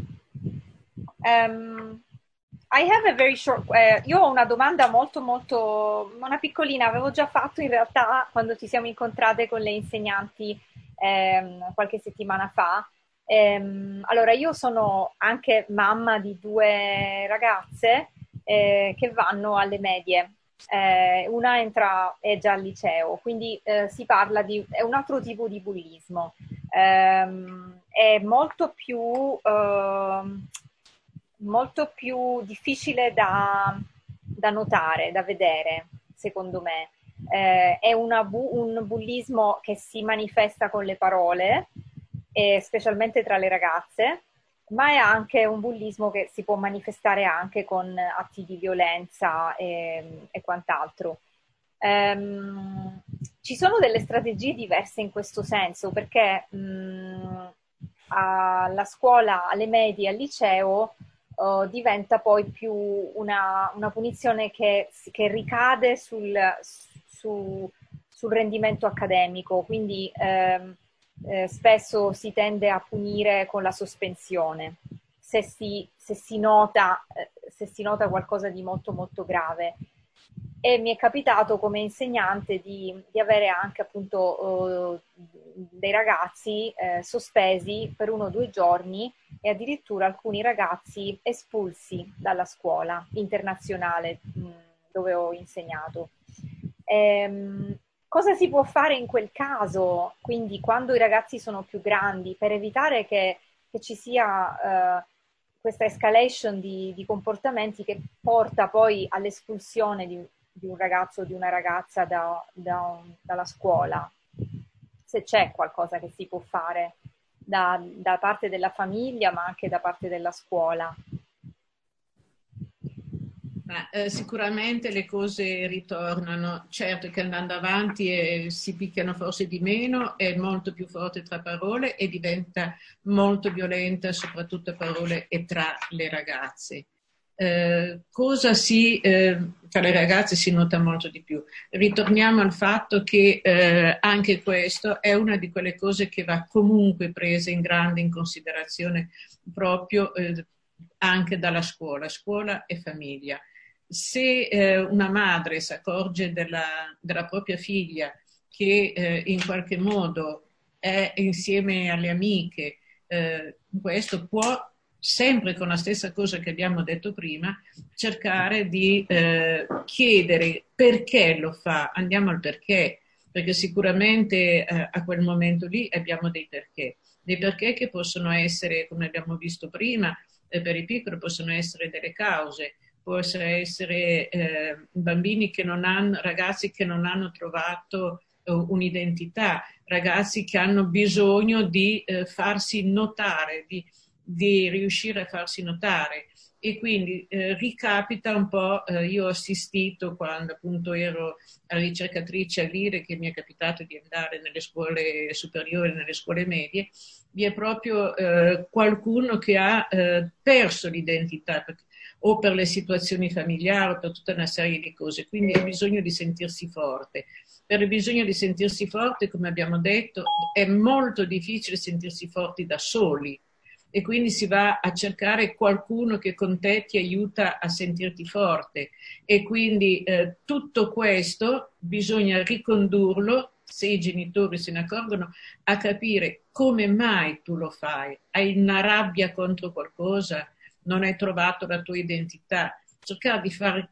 B: Um, I have a very short... eh, io ho una domanda molto molto... una piccolina, avevo già fatto in realtà quando ci siamo incontrate con le insegnanti ehm, qualche settimana fa. Ehm, allora, io sono anche mamma di due ragazze eh, che vanno alle medie. Eh, una entra, è già al liceo, quindi eh, si parla di... è un altro tipo di bullismo. Ehm, è molto più... ehm, molto più difficile da, da notare, da vedere, secondo me. Eh, è una bu- un bullismo che si manifesta con le parole, e specialmente tra le ragazze, ma è anche un bullismo che si può manifestare anche con atti di violenza e, e quant'altro. Um, ci sono delle strategie diverse in questo senso, perché mh, alla scuola, alle medie, al liceo uh, diventa poi più una, una punizione che, che ricade sul, su, sul rendimento accademico, quindi ehm, eh, spesso si tende a punire con la sospensione se si, se si nota se si nota qualcosa di molto molto grave. E mi è capitato come insegnante di, di avere anche appunto eh, dei ragazzi eh, sospesi per uno o due giorni e addirittura alcuni ragazzi espulsi dalla scuola internazionale mh, dove ho insegnato. Ehm, cosa si può fare in quel caso, quindi quando i ragazzi sono più grandi, per evitare che, che ci sia eh, questa escalation di, di comportamenti che porta poi all'espulsione di di un ragazzo o di una ragazza da, da un, dalla scuola, se c'è qualcosa che si può fare da, da parte della famiglia ma anche da parte della scuola.
D: Ma, eh, sicuramente le cose ritornano, certo che andando avanti eh, si picchiano forse di meno, è molto più forte tra parole e diventa molto violenta soprattutto a parole e tra le ragazze. Eh, cosa si, eh, tra le ragazze si nota molto di più. Ritorniamo al fatto che eh, anche questo è una di quelle cose che va comunque presa in grande in considerazione proprio eh, anche dalla scuola, scuola e famiglia. Se eh, una madre si accorge della, della propria figlia che eh, in qualche modo è insieme alle amiche, eh, questo può sempre con la stessa cosa che abbiamo detto prima, cercare di eh, chiedere perché lo fa, andiamo al perché, perché sicuramente eh, a quel momento lì abbiamo dei perché, dei perché che possono essere, come abbiamo visto prima, eh, per i piccoli possono essere delle cause, possono essere eh, bambini che non hanno, ragazzi che non hanno trovato eh, un'identità, ragazzi che hanno bisogno di eh, farsi notare, di di riuscire a farsi notare e quindi eh, ricapita un po', eh, io ho assistito quando appunto ero ricercatrice all'I R E che mi è capitato di andare nelle scuole superiori, nelle scuole medie, vi è proprio eh, qualcuno che ha eh, perso l'identità perché, o per le situazioni familiari o per tutta una serie di cose, quindi ha bisogno di sentirsi forte. Per il bisogno di sentirsi forte, come abbiamo detto, è molto difficile sentirsi forti da soli. E quindi si va a cercare qualcuno che con te ti aiuta a sentirti forte e quindi eh, tutto questo bisogna ricondurlo, se i genitori se ne accorgono, a capire come mai tu lo fai. Hai una rabbia contro qualcosa, non hai trovato la tua identità, cercare di far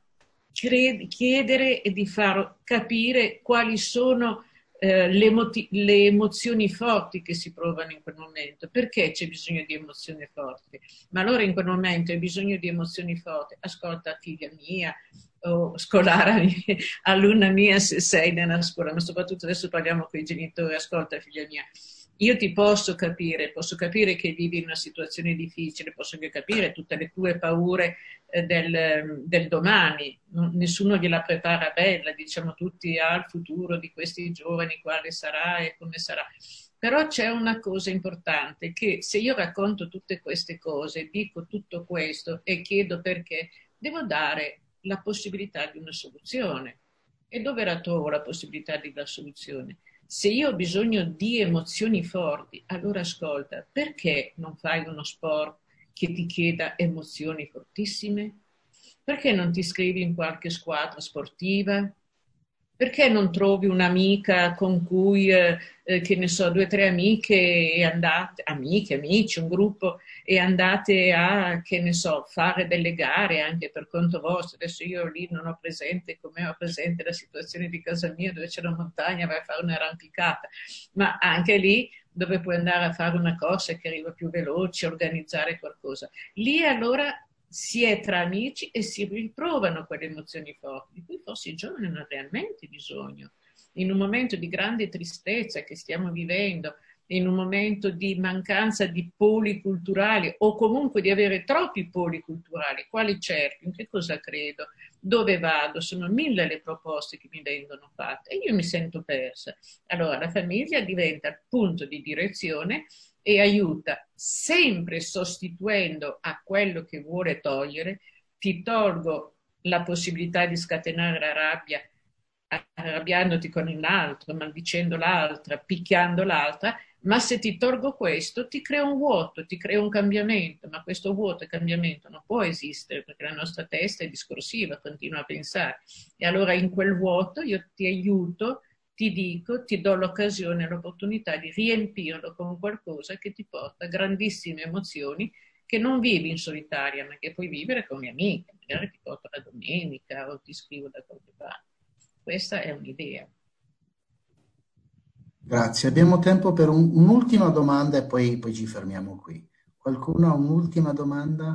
D: chiedere e di far capire quali sono Eh, le, emoti- le emozioni forti che si provano in quel momento. Perché c'è bisogno di emozioni forti? Ma allora in quel momento hai bisogno di emozioni forti. Ascolta, figlia mia, o scolare mia, alunna mia se sei nella scuola, ma soprattutto adesso parliamo con i genitori, ascolta figlia mia, io ti posso capire, posso capire che vivi in una situazione difficile, posso anche capire tutte le tue paure eh, del, del domani, nessuno gliela prepara bella, diciamo tutti al futuro di questi giovani, quale sarà e come sarà. Però c'è una cosa importante, che se io racconto tutte queste cose, dico tutto questo e chiedo perché, devo dare la possibilità di una soluzione. E dove la trovo la possibilità di una soluzione? Se io ho bisogno di emozioni forti, allora ascolta, perché non fai uno sport che ti chieda emozioni fortissime? Perché non ti iscrivi in qualche squadra sportiva? Perché non trovi un'amica con cui, eh, eh, che ne so, due o tre amiche e andate, amiche, amici, un gruppo, e andate a, che ne so, fare delle gare anche per conto vostro. Adesso io lì non ho presente come ho presente la situazione di casa mia dove c'è la montagna, vai a fare un'arrampicata, ma anche lì dove puoi andare a fare una corsa che arriva più veloce, organizzare qualcosa. Lì allora si è tra amici e si riprovano quelle emozioni forti, di cui forse i giovani hanno realmente bisogno. In un momento di grande tristezza che stiamo vivendo, in un momento di mancanza di poli culturali o comunque di avere troppi poli culturali, quali cerco, in che cosa credo, dove vado, sono mille le proposte che mi vengono fatte e io mi sento persa. Allora la famiglia diventa il punto di direzione e aiuta sempre sostituendo a quello che vuole togliere. Ti tolgo la possibilità di scatenare la rabbia arrabbiandoti con l'altro, maldicendo l'altra, picchiando l'altra, Ma se ti tolgo questo, ti creo un vuoto, ti creo un cambiamento, ma questo vuoto e cambiamento non può esistere perché la nostra testa è discorsiva, continua a pensare. E allora in quel vuoto io ti aiuto, ti dico, ti do l'occasione, l'opportunità di riempirlo con qualcosa che ti porta grandissime emozioni che non vivi in solitaria, ma che puoi vivere con le amiche. Magari ti porto la domenica o ti scrivo da qualche parte. Questa è un'idea.
C: Grazie. Abbiamo tempo per un, un'ultima domanda e poi, poi ci fermiamo qui. Qualcuno ha un'ultima domanda?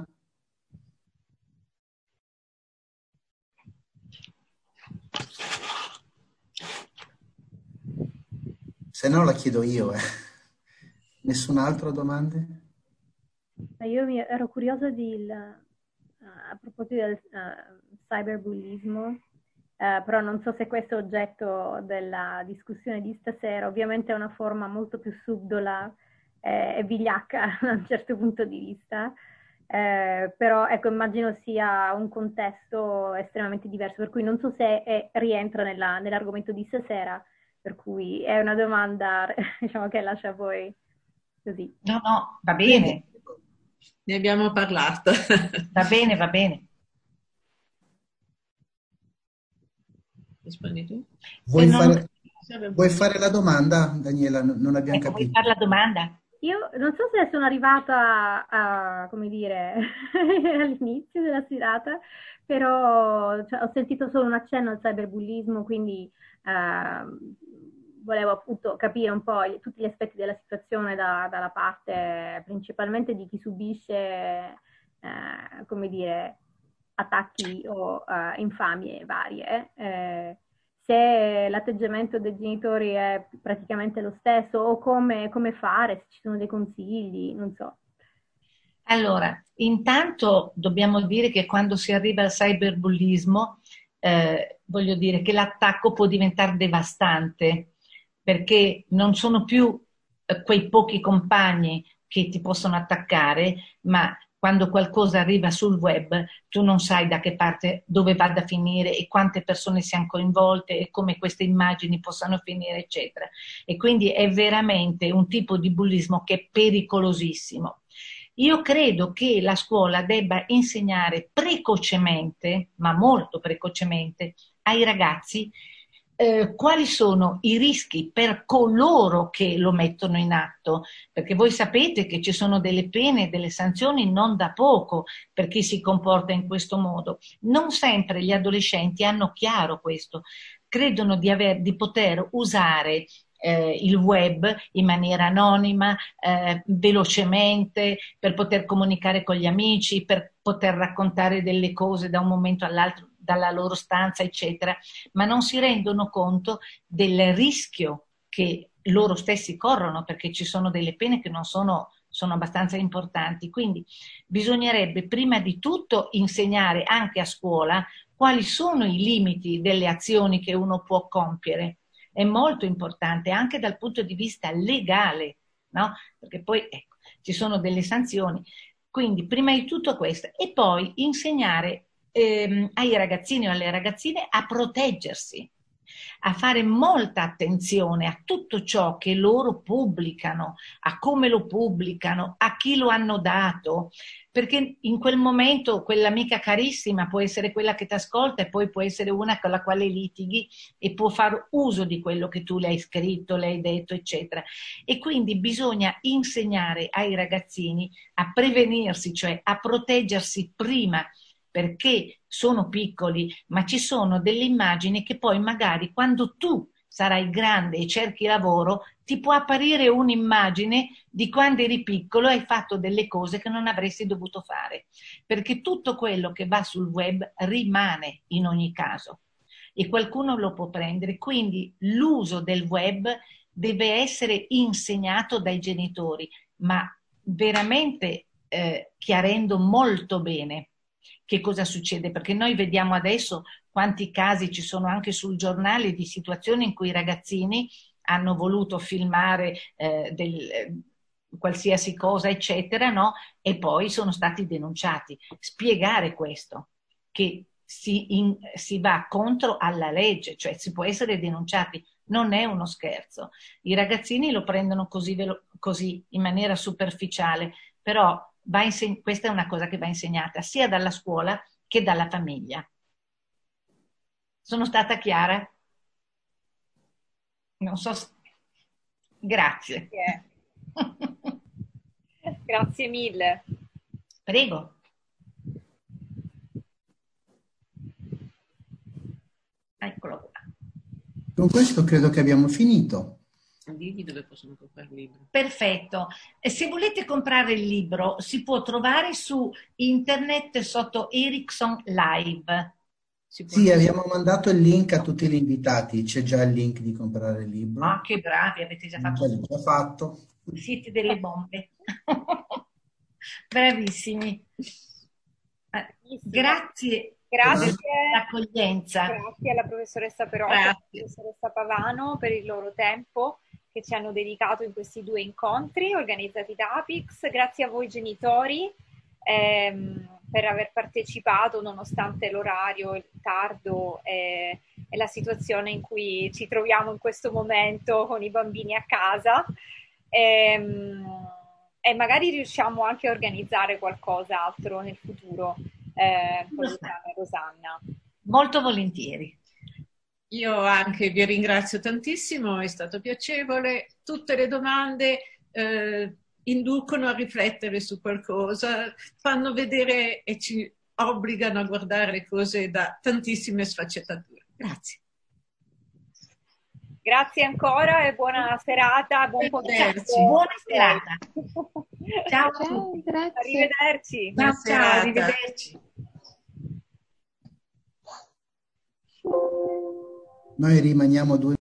C: Se no la chiedo io. Eh. Nessun altro domande?
E: Io mi ero curiosa di, il, uh, a proposito del uh, cyberbullismo, uh, però non so se questo è oggetto della discussione di stasera. Ovviamente è una forma molto più subdola eh, e vigliacca da un certo punto di vista, eh, però ecco, immagino sia un contesto estremamente diverso, per cui non so se è, rientra nella, nell'argomento di stasera, per cui è una domanda diciamo che lascia poi così.
A: No, no, va bene.
D: Ne abbiamo parlato.
A: Va bene, va bene.
D: Rispondi tu?
C: Vuoi,
A: non...
C: fare, vuoi fare la domanda, Daniela? Non abbiamo
A: ecco,
C: capito.
A: vuoi fare la domanda?
E: Io non so se sono arrivata a, a come dire, all'inizio della serata, però cioè, ho sentito solo un accenno al cyberbullismo, quindi eh, volevo appunto capire un po' tutti gli aspetti della situazione da, dalla parte principalmente di chi subisce, eh, come dire, attacchi o uh, infamie varie. Eh, se l'atteggiamento dei genitori è praticamente lo stesso o come, come fare, se ci sono dei consigli, non so.
A: Allora, intanto dobbiamo dire che quando si arriva al cyberbullismo, eh, voglio dire che l'attacco può diventare devastante, perché non sono più eh, quei pochi compagni che ti possono attaccare, ma quando qualcosa arriva sul web, tu non sai da che parte, dove vada a finire e quante persone siano coinvolte e come queste immagini possano finire, eccetera. E quindi è veramente un tipo di bullismo che è pericolosissimo. Io credo che la scuola debba insegnare precocemente, ma molto precocemente, ai ragazzi eh, quali sono i rischi per coloro che lo mettono in atto, perché voi sapete che ci sono delle pene, delle sanzioni non da poco per chi si comporta in questo modo. Non sempre gli adolescenti hanno chiaro questo, credono di, aver, di poter usare Eh, il web in maniera anonima, eh, velocemente, per poter comunicare con gli amici, per poter raccontare delle cose da un momento all'altro dalla loro stanza, eccetera, ma non si rendono conto del rischio che loro stessi corrono, perché ci sono delle pene che non sono, sono abbastanza importanti. Quindi bisognerebbe prima di tutto insegnare anche a scuola quali sono i limiti delle azioni che uno può compiere. È molto importante anche dal punto di vista legale, no? Perché poi ecco, ci sono delle sanzioni. Quindi prima di tutto questo e poi insegnare ehm, ai ragazzini o alle ragazzine a proteggersi, a fare molta attenzione a tutto ciò che loro pubblicano, a come lo pubblicano, a chi lo hanno dato, perché in quel momento quell'amica carissima può essere quella che ti ascolta e poi può essere una con la quale litighi e può far uso di quello che tu le hai scritto, le hai detto, eccetera. E quindi bisogna insegnare ai ragazzini a prevenirsi, cioè a proteggersi prima, perché sono piccoli, ma ci sono delle immagini che poi magari quando tu sarai grande e cerchi lavoro, ti può apparire un'immagine di quando eri piccolo e hai fatto delle cose che non avresti dovuto fare, perché tutto quello che va sul web rimane in ogni caso e qualcuno lo può prendere, quindi l'uso del web deve essere insegnato dai genitori, ma veramente eh, chiarendo molto bene che cosa succede, perché noi vediamo adesso quanti casi ci sono anche sul giornale di situazioni in cui i ragazzini hanno voluto filmare eh, del, eh, qualsiasi cosa, eccetera, no? E poi sono stati denunciati. Spiegare questo, che si, in, si va contro alla legge, cioè si può essere denunciati, non è uno scherzo. I ragazzini lo prendono così, così in maniera superficiale, però va inseg- questa è una cosa che va insegnata sia dalla scuola che dalla famiglia. Sono stata chiara? Non so se... Grazie.
B: Yeah. Grazie mille.
A: Prego. Eccolo qua.
C: Con questo credo che abbiamo finito.
D: Digli dove possono comprare il libro.
A: Perfetto. E se volete comprare il libro, si può trovare su internet sotto Erickson Live.
C: Sì, abbiamo mandato il link a tutti gli invitati. C'è già il link di comprare il libro.
A: Ah, che bravi, avete già fatto.
C: L'ho già fatto.
A: Siete delle bombe. Bravissimi. Grazie.
B: Grazie.
A: Per l'accoglienza.
B: Grazie alla professoressa Perotti e alla professoressa Pavano per il loro tempo che ci hanno dedicato in questi due incontri organizzati da Apix. Grazie a voi genitori ehm, per aver partecipato nonostante l'orario, il tardo e, e la situazione in cui ci troviamo in questo momento con i bambini a casa. Ehm, e magari riusciamo anche a organizzare qualcos'altro nel futuro eh, con Luciana e Rosanna.
A: Molto volentieri.
D: Io anche vi ringrazio tantissimo, è stato piacevole. Tutte le domande eh, inducono a riflettere su qualcosa, fanno vedere e ci obbligano a guardare le cose da tantissime sfaccettature. Grazie.
B: Grazie ancora e buona serata, buon pomeriggio.
A: Buona serata. Ciao,
F: Ciao, grazie.
B: Arrivederci.
A: Ciao, ciao, arrivederci.
C: Noi rimaniamo due